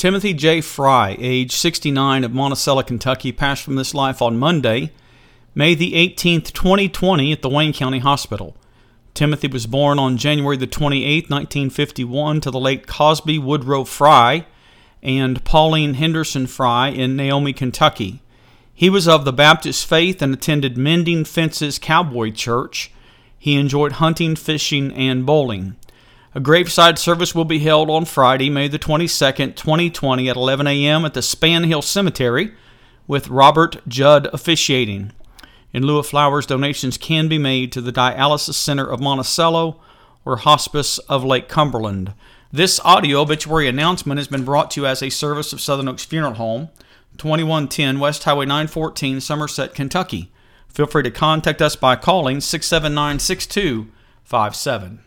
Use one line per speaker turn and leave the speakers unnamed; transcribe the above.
Timothy J. Fry, age 69, of Monticello, Kentucky, passed from this life on Monday, May the 18th, 2020, at the Wayne County Hospital. Timothy was born on January the 28th, 1951, to the late Cosby Woodrow Fry and Pauline Henderson Fry in Naomi, Kentucky. He was of the Baptist faith and attended Mending Fences Cowboy Church. He enjoyed hunting, fishing, and bowling. A graveside service will be held on Friday, May the 22nd, 2020 at 11 a.m. at the Span Hill Cemetery with Robert Judd officiating. In lieu of flowers, donations can be made to the Dialysis Center of Monticello or Hospice of Lake Cumberland. This audio obituary announcement has been brought to you as a service of Southern Oaks Funeral Home, 2110 West Highway 914, Somerset, Kentucky. Feel free to contact us by calling 679-6257.